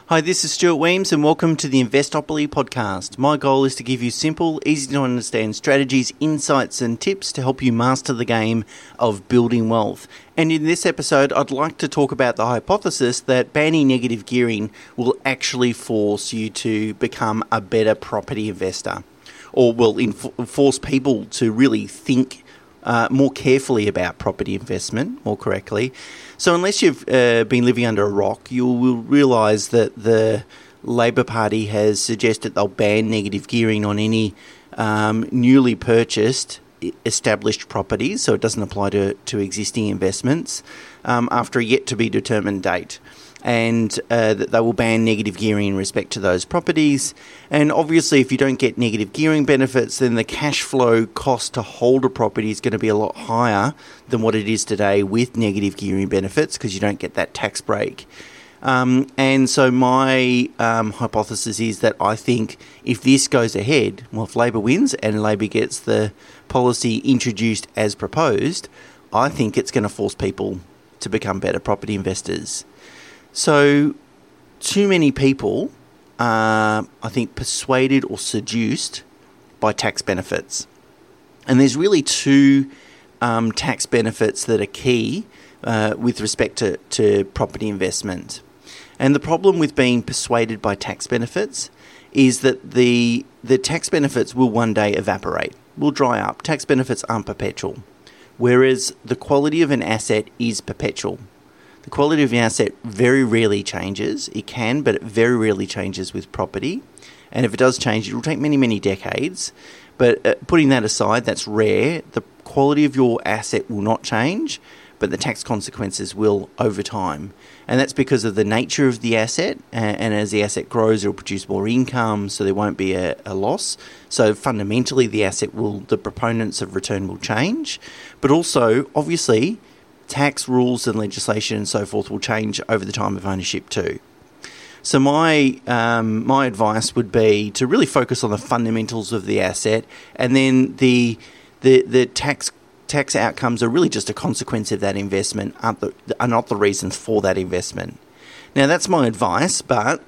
Hi, this is Stuart Weems and welcome to the Investopoly podcast. My goal is to give you simple, easy to understand strategies, insights and tips to help you master the game of building wealth. And in this episode, I'd like to talk about the hypothesis that banning negative gearing will actually force you to become a better property investor, or will force people to really think more carefully about property investment, more correctly. So unless you've been living under a rock, you will realise that the Labor Party has suggested they'll ban negative gearing on any newly purchased established properties, so it doesn't apply to existing investments, after a yet-to-be-determined date. And that they will ban negative gearing in respect to those properties. And obviously, if you don't get negative gearing benefits, then the cash flow cost to hold a property is going to be a lot higher than what it is today with negative gearing benefits, because you don't get that tax break. And so my hypothesis is that I think if this goes ahead, well, if Labor wins and Labor gets the policy introduced as proposed, I think it's going to force people to become better property investors. So, too many people are, I think, persuaded or seduced by tax benefits. And there's really two tax benefits that are key with respect to property investment. And the problem with being persuaded by tax benefits is that the tax benefits will one day evaporate, will dry up. Tax benefits aren't perpetual, whereas the quality of an asset is perpetual. The quality of an asset very rarely changes. It can, but it very rarely changes with property. And if it does change, it will take many, many decades. But putting that aside, that's rare. The quality of your asset will not change, but the tax consequences will over time. And that's because of the nature of the asset. And as the asset grows, it will produce more income, so there won't be a loss. So fundamentally, the proponents of return will change. But also, obviously, tax rules and legislation and so forth will change over the time of ownership too. So my advice would be to really focus on the fundamentals of the asset, and then the tax outcomes are really just a consequence of that investment, are not the reasons for that investment. Now that's my advice, but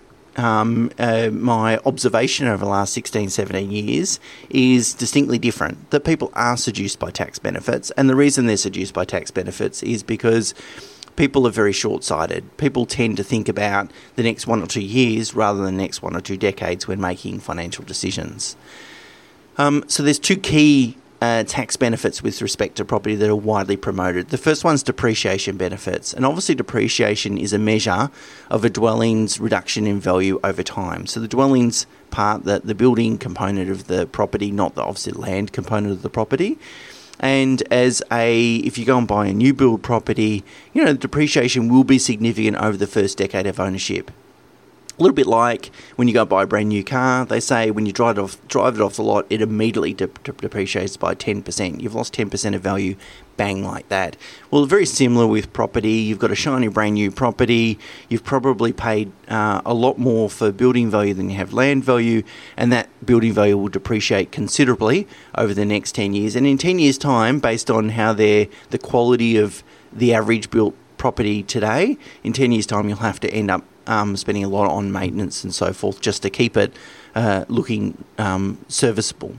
my observation over the last 16, 17 years is distinctly different, that people are seduced by tax benefits. And the reason they're seduced by tax benefits is because people are very short-sighted. People tend to think about the next 1 or 2 years rather than the next 1 or 2 decades when making financial decisions. So there's two key tax benefits with respect to property that are widely promoted. The first one's depreciation benefits, and obviously depreciation is a measure of a dwelling's reduction in value over time. So the dwelling's part, the building component of the property, not the obviously land component of the property. And if you go and buy a new build property, the depreciation will be significant over the first decade of ownership. A little bit like when you go buy a brand new car, they say when you drive it off the lot, it immediately depreciates by 10%. You've lost 10% of value, bang, like that. Well, very similar with property. You've got a shiny brand new property. You've probably paid a lot more for building value than you have land value, and that building value will depreciate considerably over the next 10 years. And in 10 years' time, based on how the quality of the average built property today, in 10 years' time, you'll have to end up spending a lot on maintenance and so forth just to keep it looking serviceable.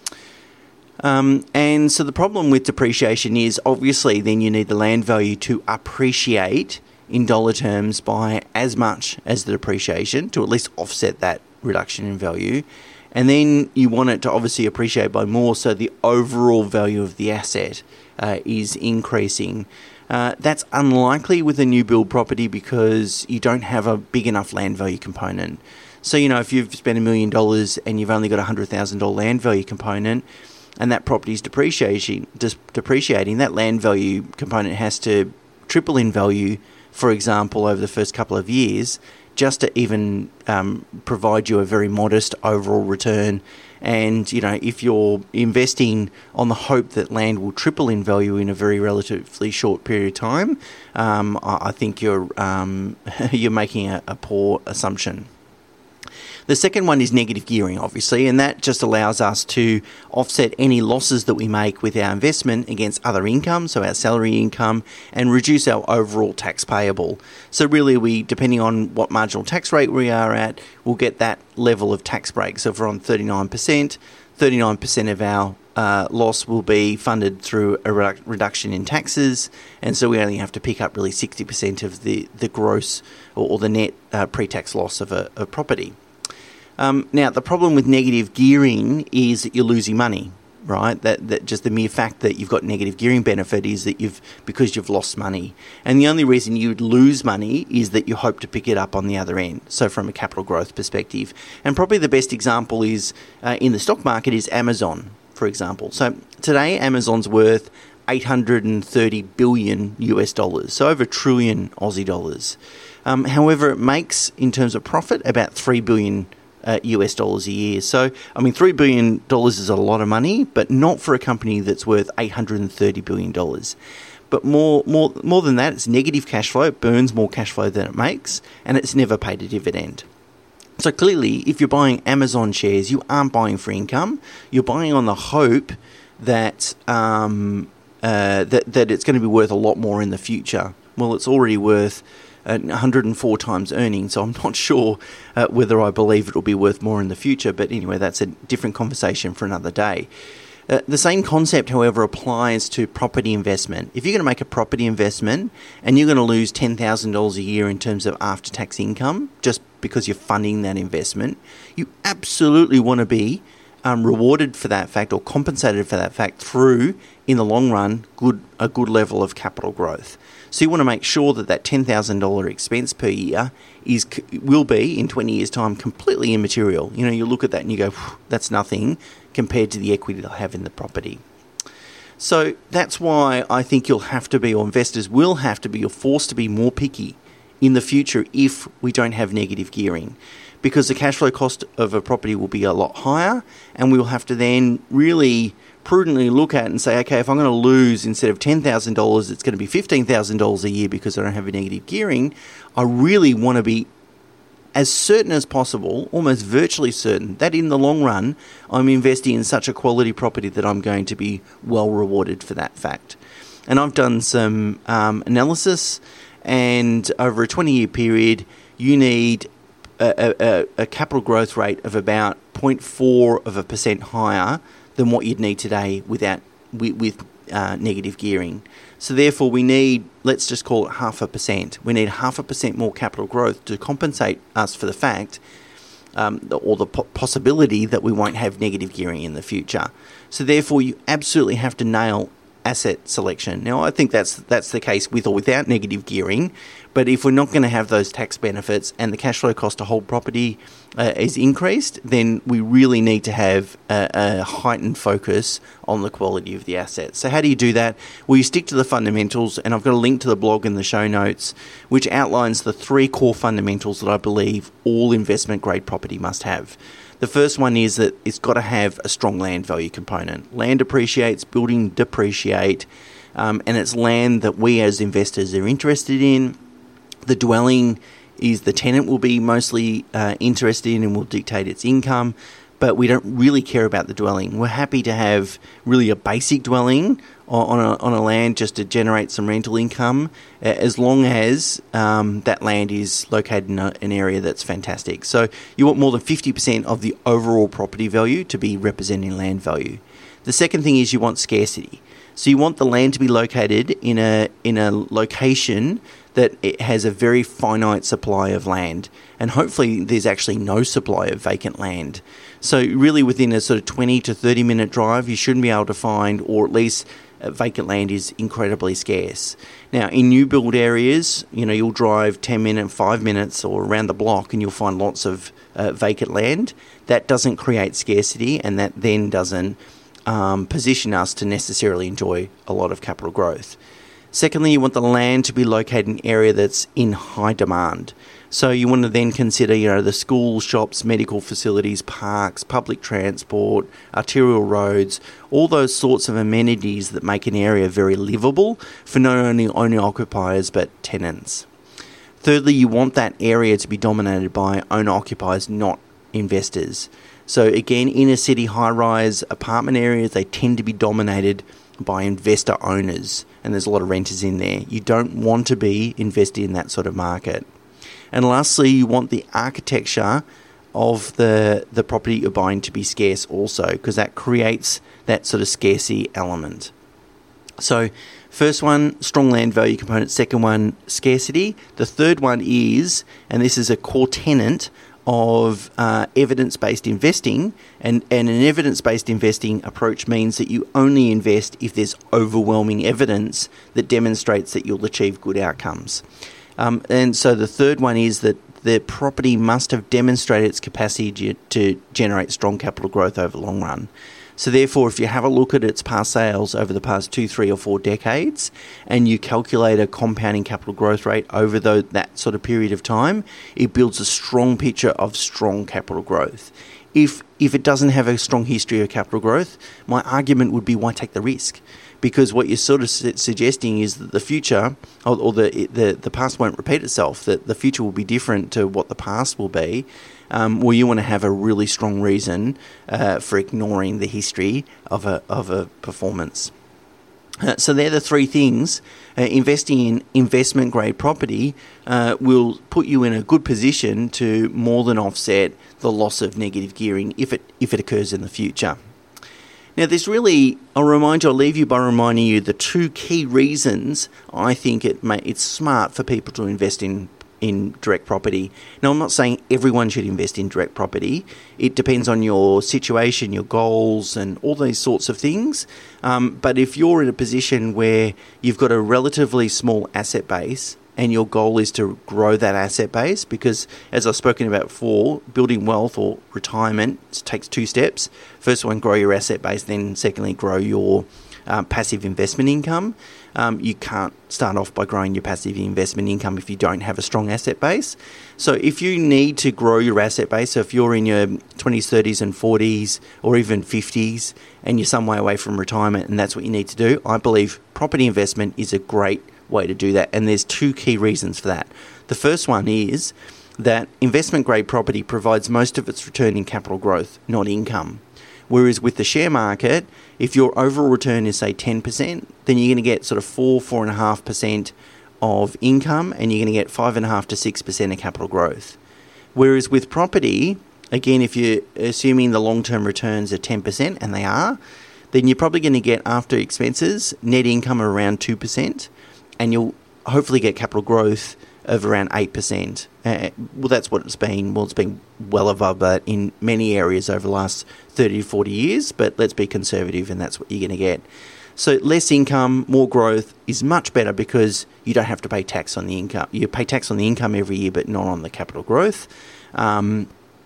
And so the problem with depreciation is obviously then you need the land value to appreciate in dollar terms by as much as the depreciation to at least offset that reduction in value. And then you want it to obviously appreciate by more, so the overall value of the asset is increasing. That's unlikely with a new build property because you don't have a big enough land value component. So, if you've spent $1 million and you've only got a $100,000 land value component and that property is depreciating, that land value component has to triple in value, for example, over the first couple of years, just to even provide you a very modest overall return. And, if you're investing on the hope that land will triple in value in a very relatively short period of time, I think you're making a poor assumption. The second one is negative gearing, obviously, and that just allows us to offset any losses that we make with our investment against other income, so our salary income, and reduce our overall tax payable. So really, depending on what marginal tax rate we are at, we'll get that level of tax break. So if we're on 39% of our loss will be funded through a reduction in taxes, and so we only have to pick up really 60% of the gross or the net pre-tax loss of a property. Now, the problem with negative gearing is that you're losing money, right? That just the mere fact that you've got negative gearing benefit is that because you've lost money. And the only reason you would lose money is that you hope to pick it up on the other end. So from a capital growth perspective. And probably the best example is in the stock market is Amazon, for example. So today, Amazon's worth $830 billion US dollars, so over $1 trillion Aussie dollars. However, it makes, in terms of profit, about $3 billion US dollars a year. So, I mean, $3 billion is a lot of money, but not for a company that's worth $830 billion. But more than that, it's negative cash flow. It burns more cash flow than it makes, and it's never paid a dividend. So clearly, if you're buying Amazon shares, you aren't buying for income. You're buying on the hope that that it's going to be worth a lot more in the future. Well, it's already worth 104 times earnings, so I'm not sure whether I believe it'll be worth more in the future. But anyway, that's a different conversation for another day. The same concept, however, applies to property investment. If you're going to make a property investment and you're going to lose $10,000 a year in terms of after-tax income just because you're funding that investment, you absolutely want to be rewarded for that fact or compensated for that fact through, in the long run, a good level of capital growth. So you want to make sure that $10,000 expense per year will be, in 20 years' time, completely immaterial. You know, you look at that and you go, that's nothing compared to the equity they'll have in the property. So that's why I think investors will have to be, or forced to be more picky in the future if we don't have negative gearing, because the cash flow cost of a property will be a lot higher, and we'll have to then really prudently look at and say, okay, if I'm going to lose, instead of $10,000, it's going to be $15,000 a year because I don't have a negative gearing, I really want to be as certain as possible, almost virtually certain, that in the long run, I'm investing in such a quality property that I'm going to be well rewarded for that fact. And I've done some analysis, and over a 20-year period, you need a capital growth rate of about 0.4% higher than what you'd need today with negative gearing. So therefore, we need, let's just call it 0.5%. We need 0.5% more capital growth to compensate us for the fact or the possibility that we won't have negative gearing in the future. So therefore, you absolutely have to nail asset selection. Now, I think that's the case with or without negative gearing, but if we're not going to have those tax benefits and the cash flow cost to hold property is increased, then we really need to have a heightened focus on the quality of the assets. So how do you do that? Well, you stick to the fundamentals, and I've got a link to the blog in the show notes, which outlines the 3 core fundamentals that I believe all investment-grade property must have. The first one is that it's got to have a strong land value component. Land appreciates, building depreciate, and it's land that we as investors are interested in. The dwelling is the tenant will be mostly interested in and will dictate its income, but we don't really care about the dwelling. We're happy to have really a basic dwelling on a land just to generate some rental income, as long as that land is located in an area that's fantastic. So you want more than 50% of the overall property value to be representing land value. The second thing is you want scarcity. So you want the land to be located in a location that it has a very finite supply of land, and hopefully there's actually no supply of vacant land. So really within a sort of 20 to 30 minute drive, you shouldn't be able to find, or at least vacant land is incredibly scarce. Now, in new build areas, you'll drive 10 minutes, 5 minutes or around the block and you'll find lots of vacant land. That doesn't create scarcity, and that then doesn't position us to necessarily enjoy a lot of capital growth. Secondly, you want the land to be located in an area that's in high demand. So you want to then consider, the schools, shops, medical facilities, parks, public transport, arterial roads, all those sorts of amenities that make an area very livable for not only owner-occupiers but tenants. Thirdly, you want that area to be dominated by owner-occupiers, not investors. So again, inner city high-rise apartment areas, they tend to be dominated by investor owners, and there's a lot of renters in there. You don't want to be invested in that sort of market. And lastly, you want the architecture of the property you're buying to be scarce also, because that creates that sort of scarcity element. So first one, strong land value component. Second one, scarcity. The third one is, and this is a core tenet of evidence-based investing, and an evidence-based investing approach means that you only invest if there's overwhelming evidence that demonstrates that you'll achieve good outcomes. And so the third one is that the property must have demonstrated its capacity to generate strong capital growth over the long run. So therefore, if you have a look at its past sales over the past 2, 3 or 4 decades, and you calculate a compounding capital growth rate over that sort of period of time, it builds a strong picture of strong capital growth. If it doesn't have a strong history of capital growth, my argument would be, why take the risk? Because what you're sort of suggesting is that the future, or the past won't repeat itself, that the future will be different to what the past will be. Well, you want to have a really strong reason for ignoring the history of a performance. So they're the three things. Investing in investment-grade property will put you in a good position to more than offset the loss of negative gearing if it occurs in the future. Now, I'll leave you by reminding you the 2 key reasons I think it's smart for people to invest in direct property. Now, I'm not saying everyone should invest in direct property. It depends on your situation, your goals, and all these sorts of things. But if you're in a position where you've got a relatively small asset base and your goal is to grow that asset base, because as I've spoken about before, building wealth or retirement takes 2 steps. First one, grow your asset base. Then secondly, grow your passive investment income. You can't start off by growing your passive investment income if you don't have a strong asset base. So if you need to grow your asset base, so if you're in your 20s, 30s and 40s or even 50s and you're some way away from retirement and that's what you need to do, I believe property investment is a great way to do that. And there's 2 key reasons for that. The first one is that investment-grade property provides most of its return in capital growth, not income. Whereas with the share market, if your overall return is, say, 10%, then you're going to get sort of 4.5% of income, and you're going to get 5.5 to 6% of capital growth. Whereas with property, again, if you're assuming the long-term returns are 10%, and they are, then you're probably going to get, after expenses, net income of around 2%, and you'll hopefully get capital growth of around 8%. Well, that's what it's been. Well, it's been well above that in many areas over the last 30 to 40 years, but let's be conservative, and that's what you're going to get. So less income, more growth is much better because you don't have to pay tax on the income. You pay tax on the income every year, but not on the capital growth. And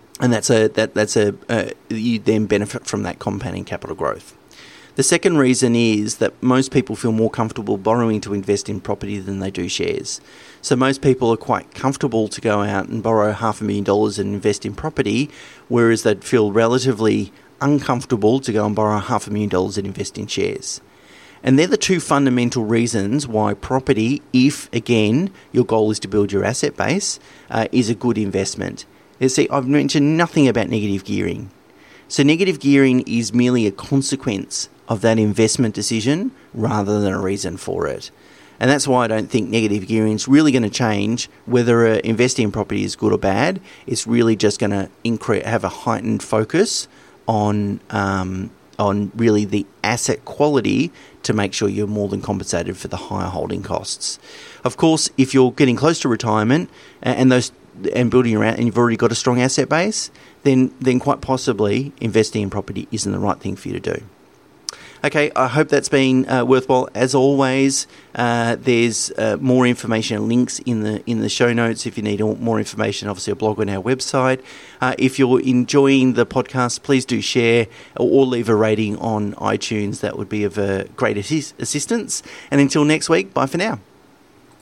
you then benefit from that compounding capital growth. The second reason is that most people feel more comfortable borrowing to invest in property than they do shares. So most people are quite comfortable to go out and borrow $500,000 and invest in property, whereas they'd feel relatively uncomfortable to go and borrow $500,000 and invest in shares. And they're the 2 fundamental reasons why property, if, again, your goal is to build your asset base, is a good investment. You see, I've mentioned nothing about negative gearing. So negative gearing is merely a consequence of that investment decision rather than a reason for it. And that's why I don't think negative gearing is really going to change whether investing in property is good or bad. It's really just going to have a heightened focus on really the asset quality to make sure you're more than compensated for the higher holding costs. Of course, if you're getting close to retirement and building around, and you've already got a strong asset base, then quite possibly investing in property isn't the right thing for you to do. Okay, I hope that's been worthwhile. As always, there's more information and links in the show notes if you need more information. Obviously, a blog on our website. If you're enjoying the podcast, please do share or leave a rating on iTunes. That would be of great assistance. And until next week, bye for now.